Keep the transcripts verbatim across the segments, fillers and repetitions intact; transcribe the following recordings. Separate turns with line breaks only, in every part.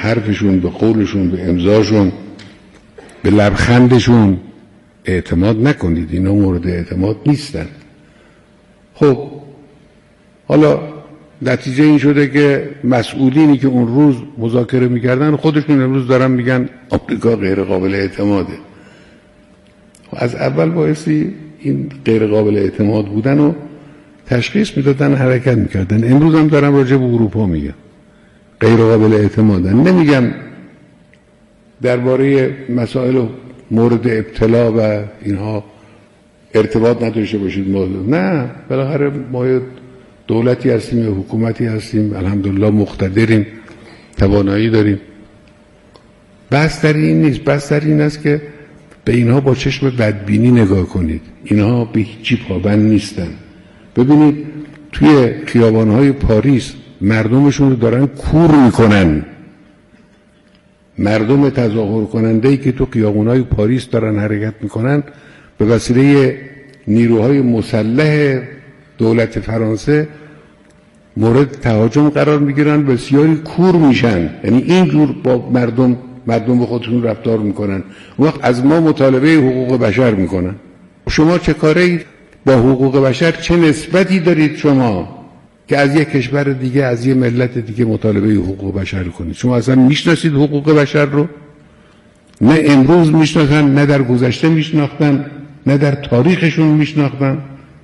حرفشون، به قولشون، به امضاشون، به لبخندشون اعتماد نکنید. اینا مورد اعتماد نیستن. خب حالا نتیجه این شده که مسئولینی که اون روز مذاکره میکردن خودشون امروز دارن میگن آمریکا غیر قابل اعتماده. از اول بایستی این غیر قابل اعتماد بودن رو تشخیص میدادن، حرکت میکردن. امروز هم دارن راجع به اروپا میگن غیر قابل اعتمادن. نمیگم درباره مسائل مورد ابتلا و اینها ارتباط نداشته باشید. نه، بالاخره ما دولتی هستیم یا حکومتی هستیم، الحمدلله مقتدریم، توانایی داریم. بحث در این نیست. بحث در این است که به اینها با چشم بدبینی نگاه کنید. اینها به هیچی پابند نیستن. ببینید توی خیابان‌های پاریس مردمشون رو دارن کور میکنن. مردم تظاهر کننده‌ای که تو خیابان‌های پاریس دارن حرکت میکنن به وسیله نیروهای مسلح دولت فرانسه مورد تهاجم قرار میگیرن، بسیاری کور میشن. یعنی اینجور با مردم مردم به خودشون رفتار میکنن. وقت از ما مطالبه حقوق بشر میکنن. شما چه کاری با حقوق بشر، چه نسبتی دارید شما که از یک کشور دیگه، از یک ملت دیگه مطالبه حقوق بشر کنید؟ شما اصلا میشناسید حقوق بشر رو؟ نه امروز میشناسن، نه در گذشته میشناختن، نه در تاریخشون میشناختن.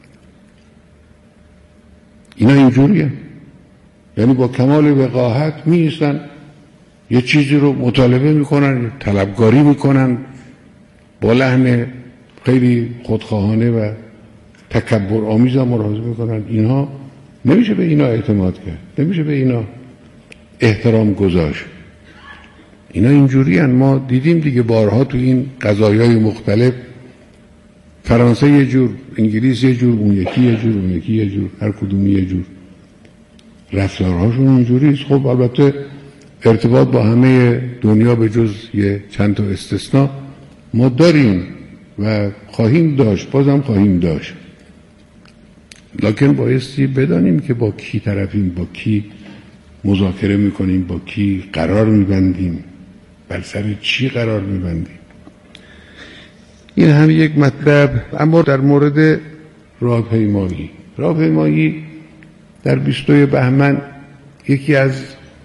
اینا اینجوریه. یعنی با کمال وقاحت میایستن یه چیزی رو مطالبه میکنن، طلبکاری میکنن، با لحن خیلی خودخواهانه و تکبر آمیز هم ملاحظه میکنن. اینها نمیشه به اینا اعتماد کرد، نمیشه به اینا احترام گذاشت. اینا اینجوری هن. ما دیدیم دیگه بارها تو این قضایای مختلف، فرانسه یه جور، انگلیس یه جور، اون یکی یه جور، اون یکی یه جور، هر کدومی یه جور، رفتارهاشون اینجوریست. خب البته ارتباط با همه دنیا به جز یه چند تا استثناء ما داریم و خواهیم داشت، بازم خواهیم داشت. لکن بایستی بدانیم که با کی طرفیم، با کی مذاکره میکنیم، با کی قرار میبندیم، بر سر چی قرار میبندیم. این هم یک مطلب. اما در مورد راهپیمایی، راهپیمایی در بیستوی بهمن یکی از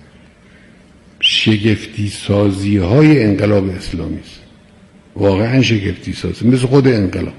شگفتی سازی های انقلاب اسلامی است. واقعا شگفتی سازی، مثل خود انقلاب.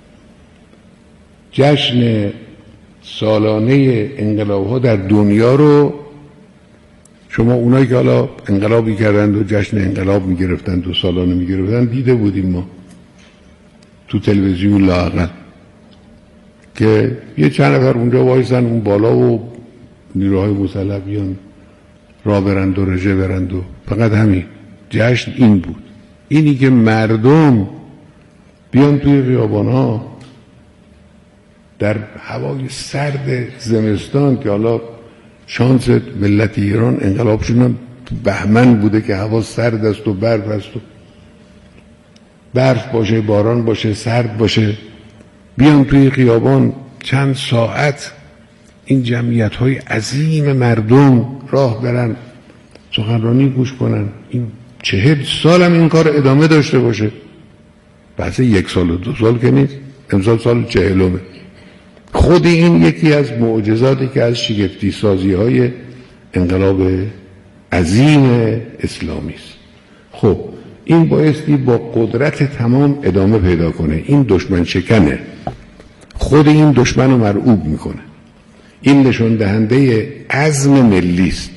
جشن سالانه انقلاب ها در دنیا رو شما اونایی که حالا انقلابی کردند و جشن انقلاب میگرفتند و سالانه میگرفتند دیده بودیم ما تو تلویزیون لااقل، که یه چند نفر اونجا وایسن اون بالا و نیروهای مسلح بیان راه برند و رژه برند و فقط همین. جشن این بود. اینی که مردم بیان توی خیابان‌ها در هوای سرد زمستان، که حالا شانس ملت ایران انقلابشون هم بهمن بوده که هوا سرد است و برف است و برف باشه، باران باشه، سرد باشه، بیان توی خیابان چند ساعت این جمعیت های عظیم مردم راه برن، سخنرانی گوش کنن. این چهل سال هم این کار ادامه داشته باشه. بحث یک سال و دو سال که نیست، امسال سال چهلمه. خود این یکی از معجزاتی که از شگفتی سازی های انقلاب عظیم اسلامی است. خب این بایستی با قدرت تمام ادامه پیدا کنه. این دشمن شکنه، خود این دشمن رو مرعوب میکنه. این نشان دهنده عزم ملی است،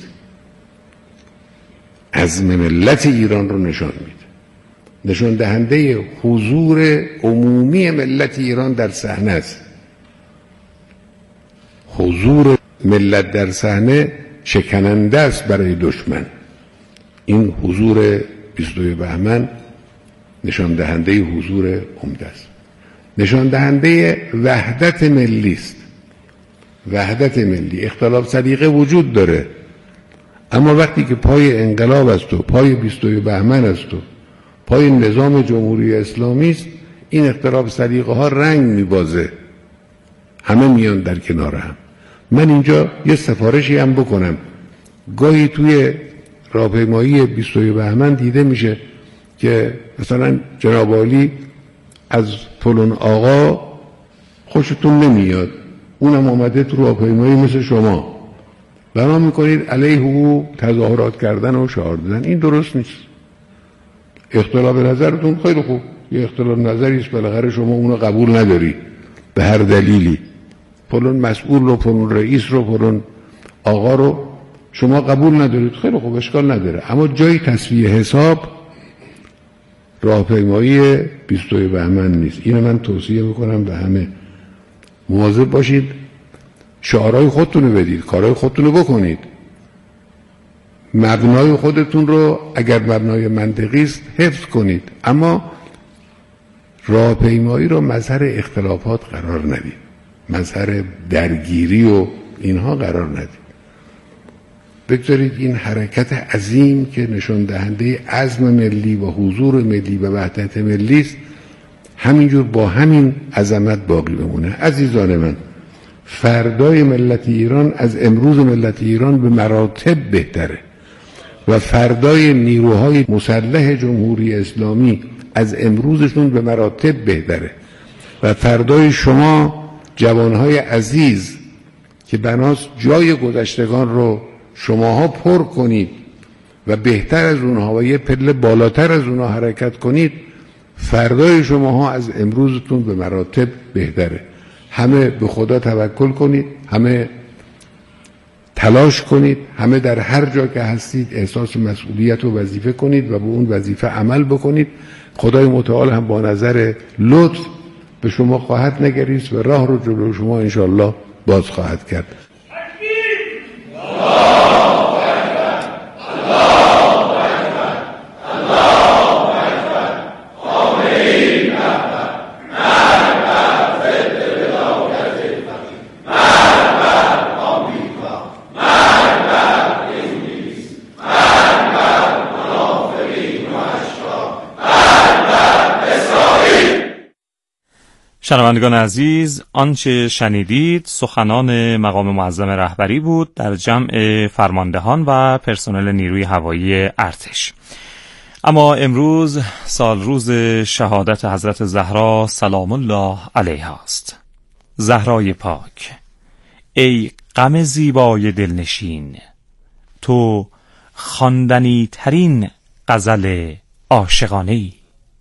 عزم ملت ایران رو نشان میده، نشان دهنده حضور عمومی ملت ایران در صحنه است. حضور ملت در صحنه شکننده است برای دشمن. این حضور بیستوی بهمن نشان دهنده حضور عمده است، نشان دهنده وحدت ملی است. وحدت ملی، اختلاف سلیقه وجود داره، اما وقتی که پای انقلاب است و پای بیستوی بهمن است و پای نظام جمهوری اسلامی است، این اختلاف سلیقه ها رنگ میبازه، همه میان در کنار هم. من اینجا یه سفارشی هم بکنم. گاهی توی راهپیمایی بیست و یک بهمن دیده میشه که مثلا جناب عالی از فلان آقا خوشتون نمیاد، اونم آمده تو راهپیمایی مثل شما بنا میکنید علیه او تظاهرات کردن و شعار دادن. این درست نیست. اختلاف نظرتون خیلی خوب، یه اختلاف نظری است، بالاخره شما اونو قبول نداری به هر دلیلی، فلان مسئول رو، فلان رئیس رو، فلان آقا رو شما قبول ندارید، خیلی خوب، اشکال نداره. اما جای تصفیه حساب راهپیمایی بیست و یک بهمن نیست. اینو من توصیه میکنم به همه، مواظب باشید، شعارهای خودتون رو بدید، کارهای خودتون رو بکنید، مبنای خودتون رو اگر مبنای منطقی است حفظ کنید، اما راهپیمایی رو مظهر اختلافات قرار ندید، مظهر درگیری و اینها قرار ندید. بگذارید این حرکت عظیم که نشان دهنده عزم ملی و حضور ملی و وحدت ملی است همینجور با همین عظمت باقی بمونه. عزیزان من، فردای ملت ایران از امروز ملت ایران به مراتب بهتره و فردای نیروهای مسلح جمهوری اسلامی از امروزشون به مراتب بهتره و فردای شما جوانهای عزیز که بناست جای گذشتگان رو شماها پر کنید و بهتر از اونها و یه پله بالاتر از اونها حرکت کنید، فردای شماها از امروزتون به مراتب بهتره. همه به خدا توکل کنید، همه تلاش کنید، همه در هر جا که هستید احساس مسئولیت و وظیفه کنید و به اون وظیفه عمل بکنید. خدای متعال هم با نظر لطف به شما خواهد نگریست و راه رو جلو شما انشالله باز خواهد کرد.
شنوندگان عزیز، آنچه شنیدید سخنان مقام معظم رهبری بود در جمع فرماندهان و پرسنل نیروی هوایی ارتش. اما امروز سال روز شهادت حضرت زهرا سلام الله علیها است. زهرای پاک، ای غم زیبای دلنشین، تو خواندنی ترین غزل عاشقانه ای.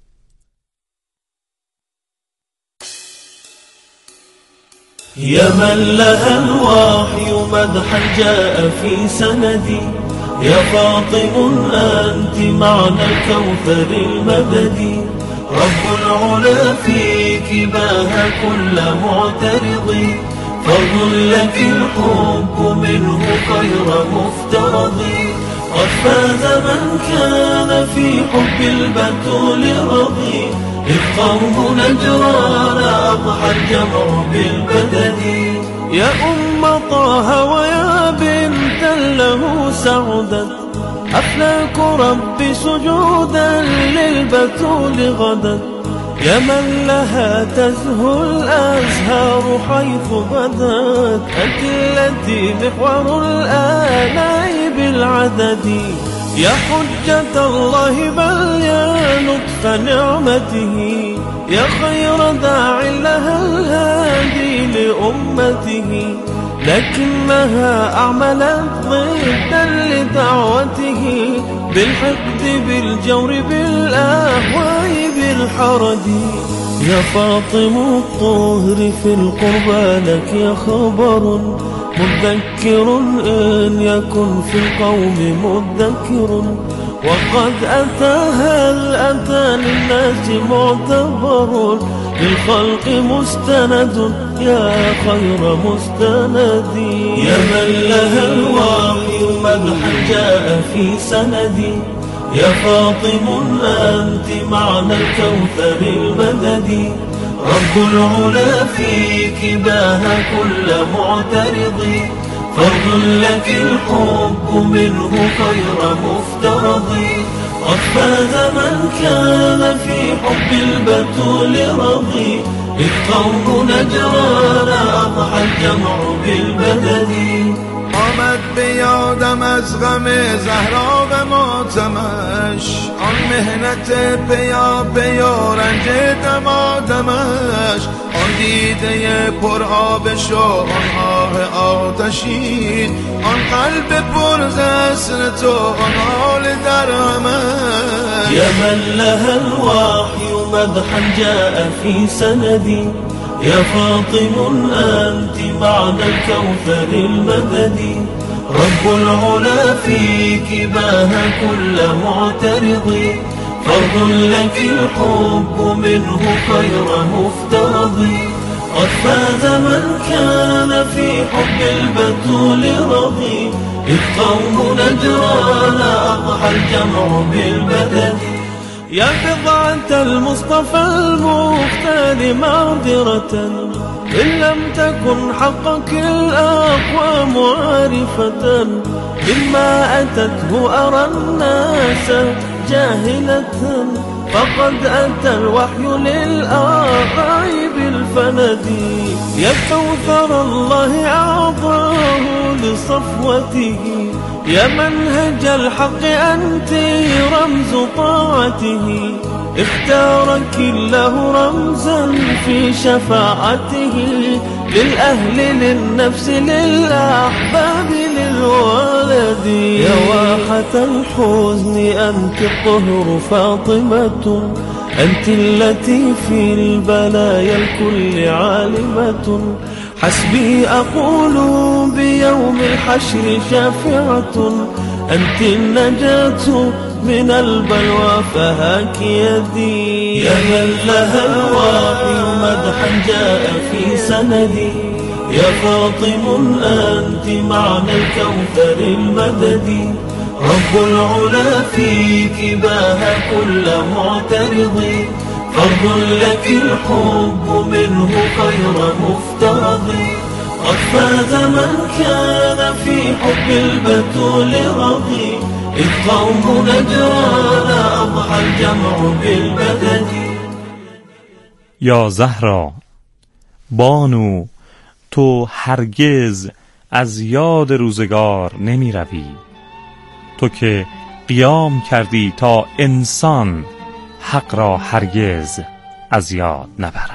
يا من لها الوحي مدحا جاء في سندي، يا فاطم أنت معنى الكوثر المبدي، رب العلا فيك باه كل معترض، فضل لك الحب منه خير مفترض، قد فاز من كان في حب البتول رضي، إذ قوم نجران أضحى الجمع بالبدن، يا أم طه ويا بنتا له سعدت، أفلاك رب سجودا للبتول غدت، يا من لها تزهو الأزهار حيث بدت، أنت التي محور الآلاء بالعدد، يا حجة الله بل يا لطف نعمته، يا خير داع لها الهادي لأمته، لكنها أعملت ضدا لدعوته، بالحقد بالجور بالأهواء بالحرج، يا فاطم الطهر في القربى لك يا خبر مذكر إن يكن في القوم مذكر، وقد أتى هل أتى للناس معتبر، للخلق مستند يا خير مستند، يا من لها الوحي مدحا جاء في سندي، يا فاطم أنت معنى الكوثر المدد، رب العلا فيك باه كل معترض، فضل لك الحب منه خير مفترض، قد فاز من كان في حب البتول رضي، إذ قوم نجران أضحى الجمع بالبدن، قامت
به یادم از غم زهرا و ماتمش، آن مهنت پیا پیا رنج دمادمش، آن دیده پر آبش و آن آه آتشین، آن قلب پر زسر تو، آن حال در همش.
يا من لها الوحي مدحا جاء في سندي، يا فاطم أنت معنى الكوثر المددي، رب العلا فيك باها كل معترض، فرض لك الحب منه خير مفترض، قد فاز من كان في حب البتول رضي، إذ قوم نجران أضحى الجمع بالبدد. يا بضعة المصطفى المختار معذرة، إن لم تكن حقك الأقوام عارفة، مما أتته أرى الناس جاهلة، فقد أتى الوحي للآراء بالفند. يا كوثر الله أعطاه لصفوته، يا منهج الحق أنت رمز طاعته، اختارك الله رمزا في شفاعته، للأهل للنفس للأحباب للولد. يا واحة الحزن أنت الطهر فاطمة، أنت التي في البلايا الكل عالمة، حسبي أقول بيوم الحشر شافعة، أنت النجاة من البلوى فهاك يدي. يا من لها الوحي مدحا جاء في سندي، يا فاطم أنت معنى الكوثر المددي، رب العلا فيك باها كل معترض، فرض لك الحب منه خير مفترض، قد فاز من كان في حب البتول رضي، إذ قوم نجران أضحى الجمع بالبدد.
یا زهرا بانو، تو هرگز از یاد روزگار نمی روی، تو که قیام کردی تا انسان حق را هرگز از یاد نبرد.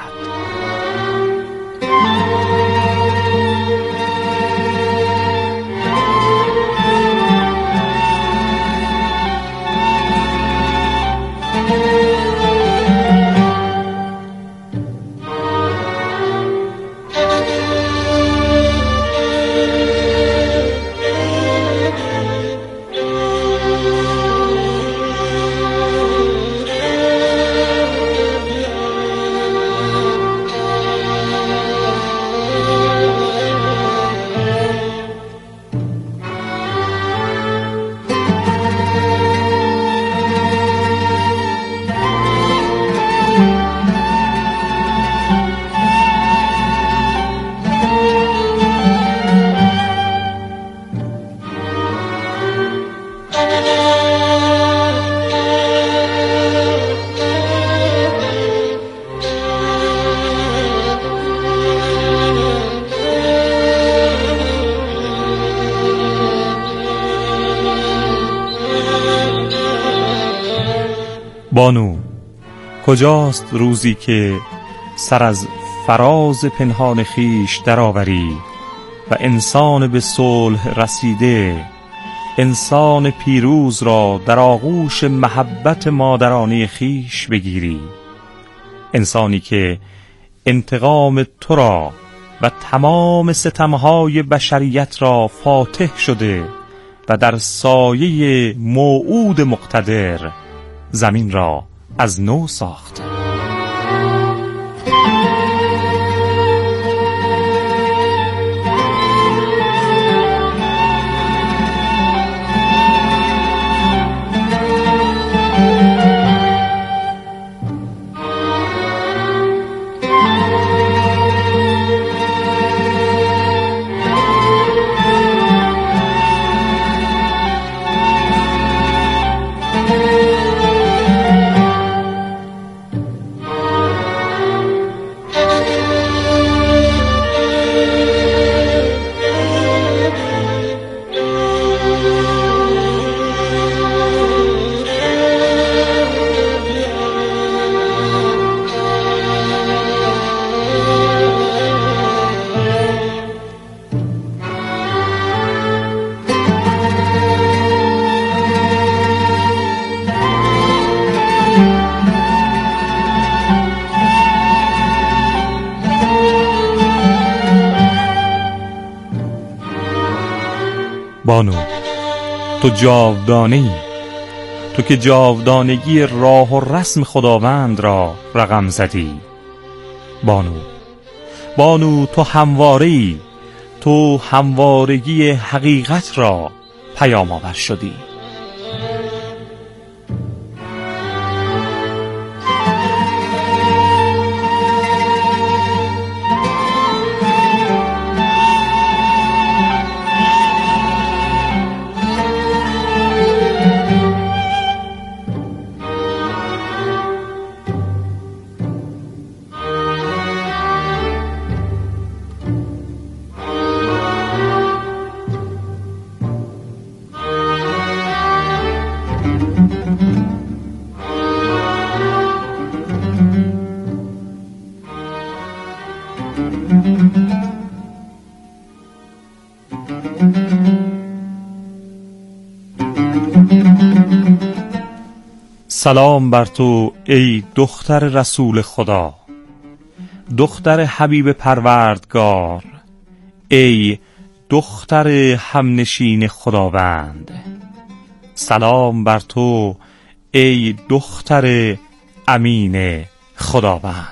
بانو، کجاست روزی که سر از فراز پنهان خیش درآوری و انسان به صلح رسیده، انسان پیروز را در آغوش محبت مادرانه خیش بگیری، انسانی که انتقام تو را و تمام ستمهای بشریت را فاتح شده و در سایه موعود مقتدر زمین را از نو ساخته. بانو تو جاودانه‌ای، تو که جاودانگی راه و رسم خداوند را رقم زدی. بانو بانو تو همواره‌ای، تو هموارگی حقیقت را پیام آور شدی. سلام بر تو ای دختر رسول خدا، دختر حبیب پروردگار، ای دختر همنشین خداوند. سلام بر تو ای دختر امین خداوند.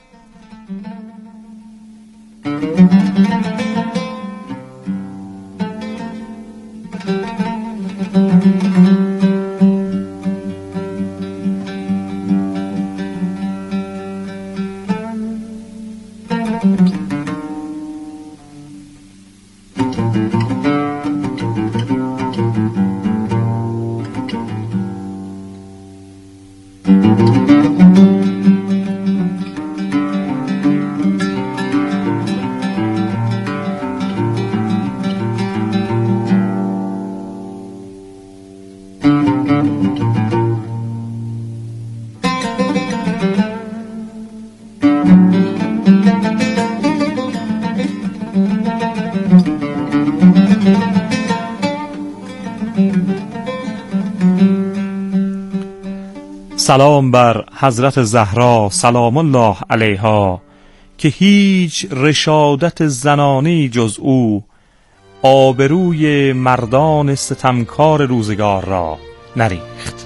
سلام بر حضرت زهرا سلام الله علیها که هیچ رشادت زنانی جز او آبروی مردان ستمکار روزگار را نریخت.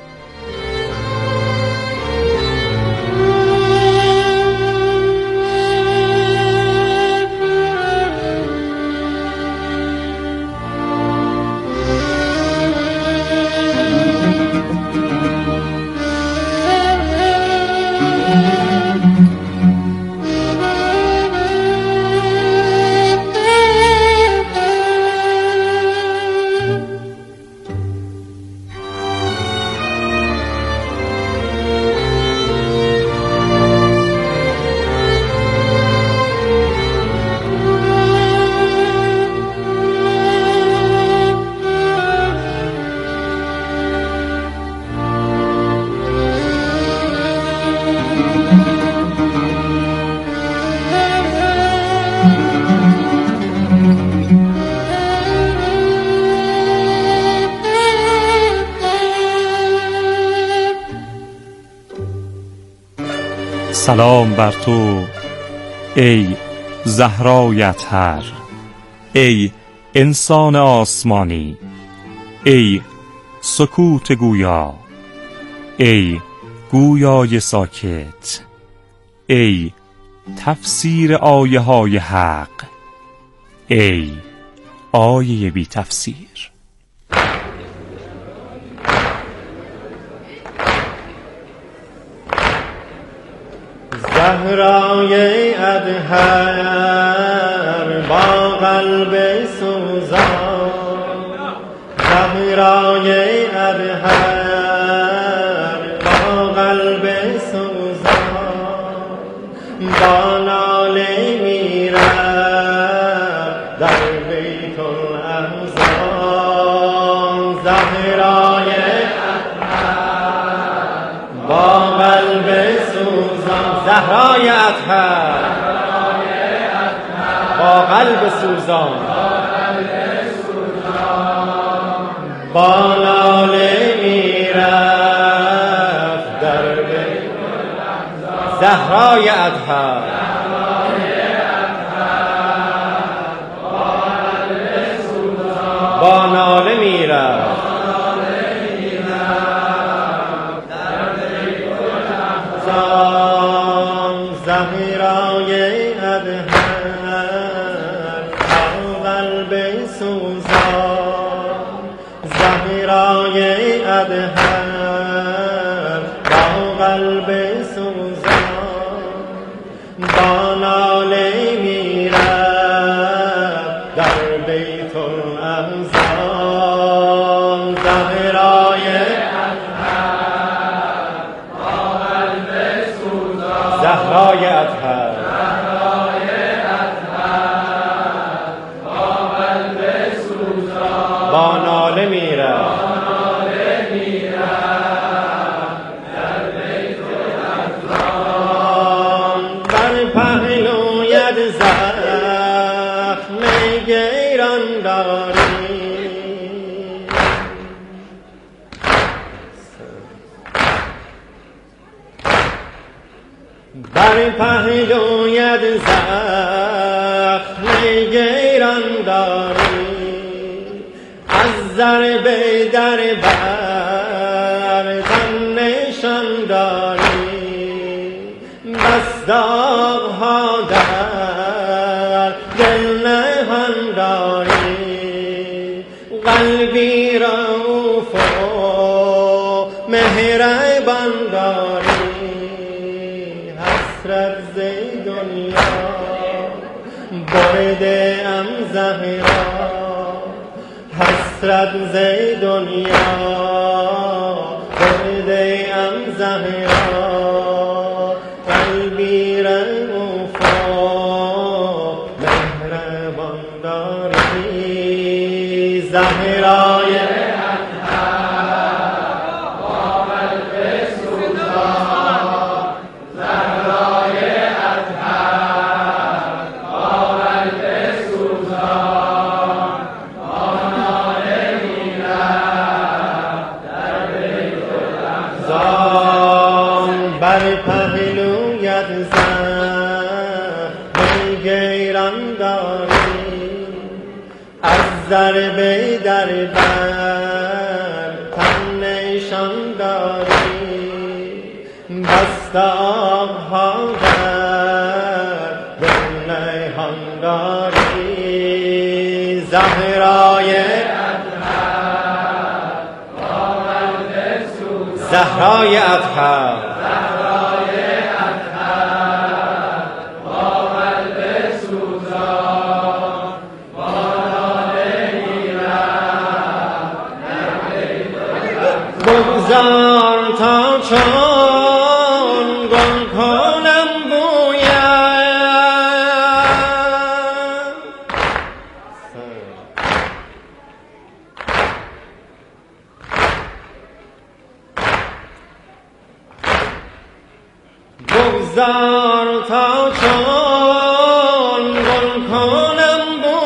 سلام بر تو ای زهرای اطهر، ای انسان آسمانی، ای سکوت گویا، ای گویای ساکت، ای تفسیر آیه های حق، ای آیه بی تفسیر.
زهرای اطهر با قلب سوزان، زهرای اطهر با قلب سوزان، با ناله میرد در بیت الاحزان. زهرای اطهر با قلب سوزان، زهرای اطهر با قلب سوزان، با ناله میرفت در بیت الاحزان. زهرای اطهر با زهرای ادهر با قلب سوزان، زهرای ادهر با قلب سوزان، با ناله میرد در بیت الامزان. زهرای ادهر با قلب سوزان، زهرای ادهر با قلب سوزان، با ناله میرد پهلویت زخم گیران داری، بر پهلویت زخم گیران داری، از ضرب در بر تن نشان داری، بس داغ‌ها در دل نهان داری، قلبی رؤوف و مهربان داری، حسرت ز دنیا برده ام زهرا، حسرت ز دنیا برده ام زهرا، قلبی رؤوف و مهربان داری. زهرای ادهر با قلب سوزان، زهرای ادهر با قلب سوزان، با ناله میرد در بیت الامزان. بر پهلویت زخم گیران داری، از ضرب در بر تن نشان داری، بس داغ‌ها در دل نهان داری. زهرای ادهر با قلب سوزان، زهرای ادهر بگذار تا چون گل کنم بویم، بگذار تا چون گل کنم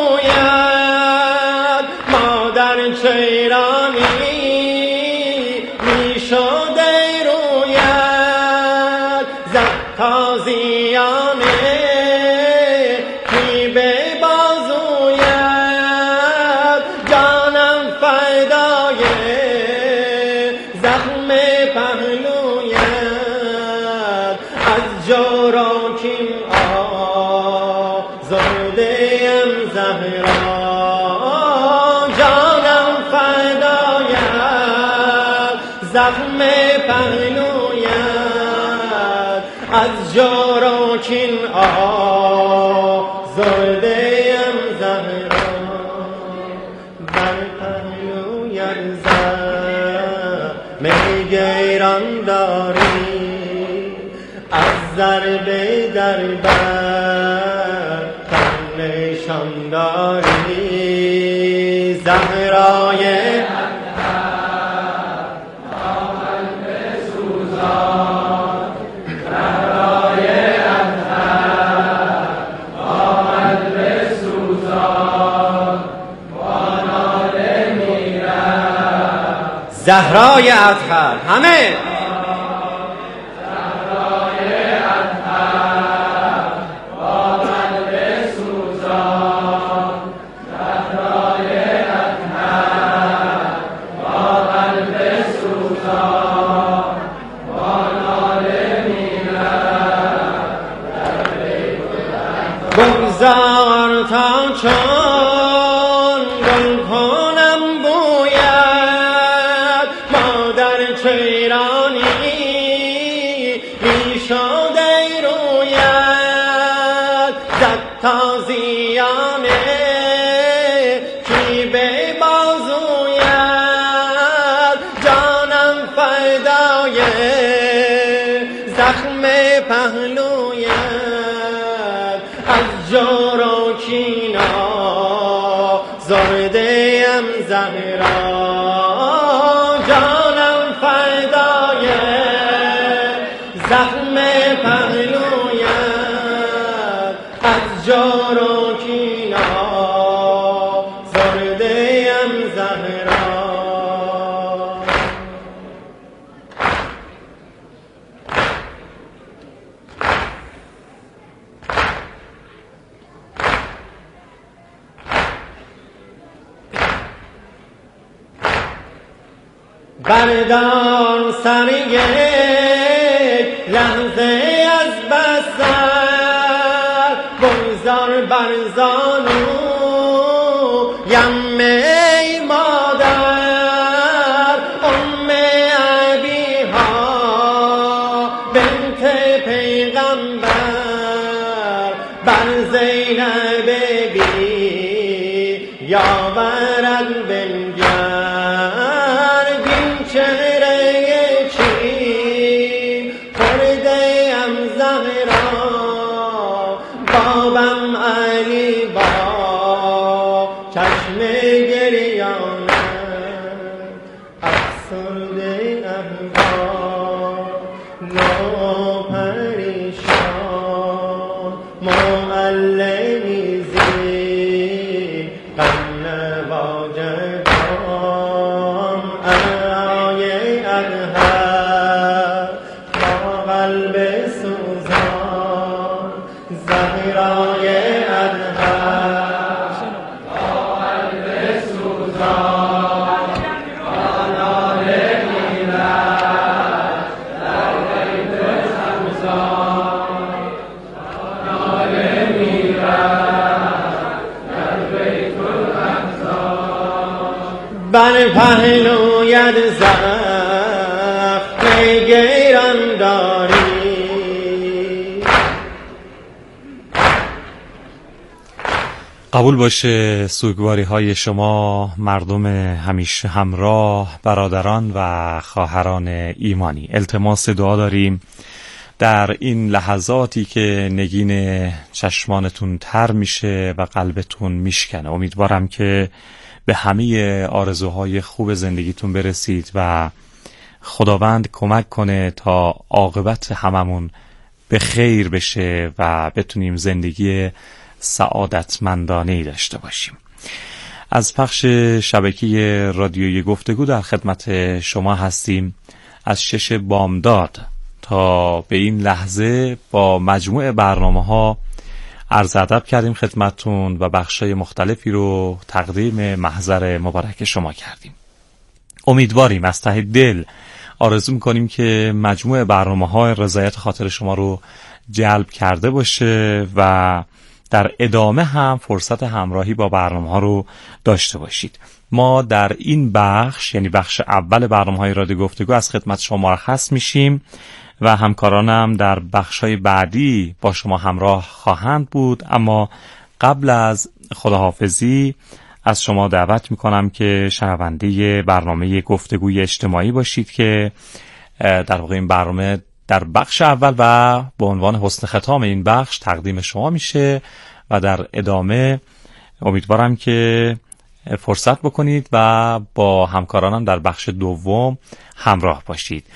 بویم، مادر چیرانی شده رویت، تازیانه کی به بازویت، جانم فدای زخم پهلویت، از جور و کین آزرده‌ام زهرا، جانم فدایت زخم پهلویت، از جور و کین آزرده‌ام زهرا، بر پهلویت زخم گیران داری، از ضرب در بر تن نشان داری. زهرای زهرای ادهر همه زهرای ادهر با قلب سوزان، زهرای ادهر با قلب سوزان، با ناله میرد در ایرانی می شده رویت زد تازیانه کی به بازویت جانم فدای زخم پهلویت از جور و کینا زرده‌ام زهرا جانم فدای زخم پهلویت از جور و کینا زرده‌ام زهرا. بردار سر یک لحظه از بسر بگذار بر زانویم ای مادر ام ابیها بنت پیغمبر بر زینب بی یاورد بنگر چهره چین خورده ام زهرا بابم علی با چشم گریانم افسرده ام با نو پریشان معلمی زین غم واجبان قلب سوزان زهرای ادهر با قلب سوزان آنان میرد در بیت سوزان آنان میرد در بیت الامزان بر پهلویت زخم گیران داری.
قبول باشه سوگواری های شما مردم همیشه همراه، برادران و خواهران ایمانی. التماس دعا داریم در این لحظاتی که نگین چشمانتون تر میشه و قلبتون میشکنه. امیدوارم که به همه آرزوهای خوب زندگیتون برسید و خداوند کمک کنه تا عاقبت هممون به خیر بشه و بتونیم زندگی سعادتمندانه‌ای داشته باشیم. از پخش شبکه رادیویی گفتگو در خدمت شما هستیم از شش بامداد تا به این لحظه با مجموع برنامه‌ها عرض ادب کردیم خدمتتون و بخشای مختلفی رو تقدیم محضر مبارک شما کردیم. امیدواریم، از ته دل آرزو می‌کنیم که مجموع برنامه‌ها رضایت خاطر شما رو جلب کرده باشه و در ادامه هم فرصت همراهی با برنامه‌ها رو داشته باشید. ما در این بخش، یعنی بخش اول برنامه‌های رادیو گفتگو، از خدمت شما مرخص میشیم و همکارانم در بخش‌های بعدی با شما همراه خواهند بود. اما قبل از خداحافظی از شما دعوت میکنم که شنونده برنامه گفتگوی اجتماعی باشید که در واقع این برنامه در بخش اول و به عنوان حسن ختام این بخش تقدیم شما میشه و در ادامه امیدوارم که فرصت بکنید و با همکارانم در بخش دوم همراه باشید.